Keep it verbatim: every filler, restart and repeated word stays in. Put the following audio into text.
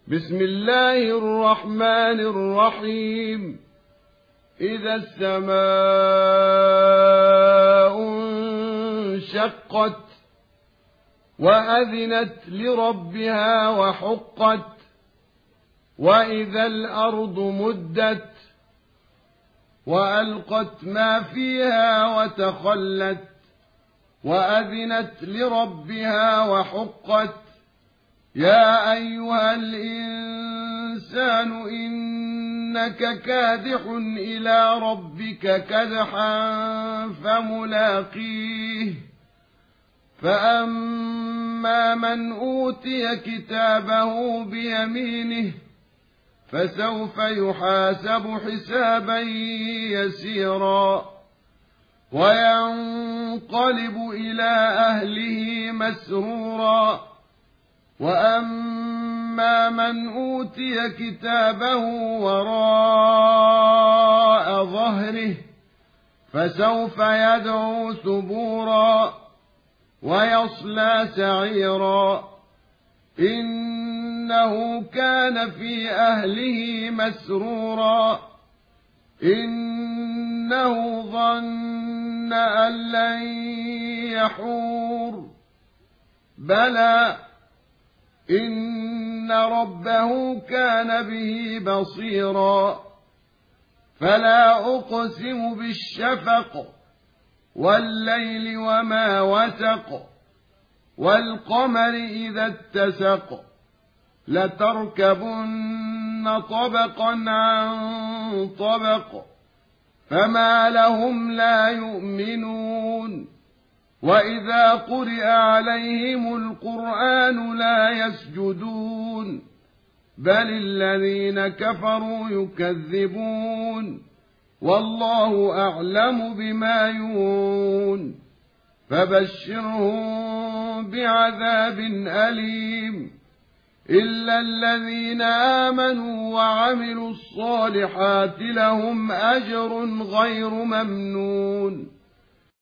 بسم الله الرحمن الرحيم. إذا السماء انشقت وأذنت لربها وحقت، وإذا الأرض مدت وألقت ما فيها وتخلت وأذنت لربها وحقت. يا أيها الإنسان إنك كادح إلى ربك كدحا فملاقيه. فأما من أوتي كتابه بيمينه فسوف يحاسب حسابا يسيرا وينقلب إلى أهله مسرورا. وأما من أوتي كتابه وراء ظهره فسوف يدعو ثبورا ويصلى سعيرا. إنه كان في أهله مسرورا. إنه ظن أن لن يحور. بلى إن ربه كان به بصيرا. فلا أقسم بالشفق والليل وما وسق والقمر إذا اتسق لتركبن طبقا عن طبق فما لهم لا يؤمنون. وإذا قرئ عليهم القرآن لا يسجدون بل الذين كفروا يكذبون والله أعلم بما يوعون. فبشرهم بعذاب أليم إلا الذين آمنوا وعملوا الصالحات لهم أجر غير ممنون.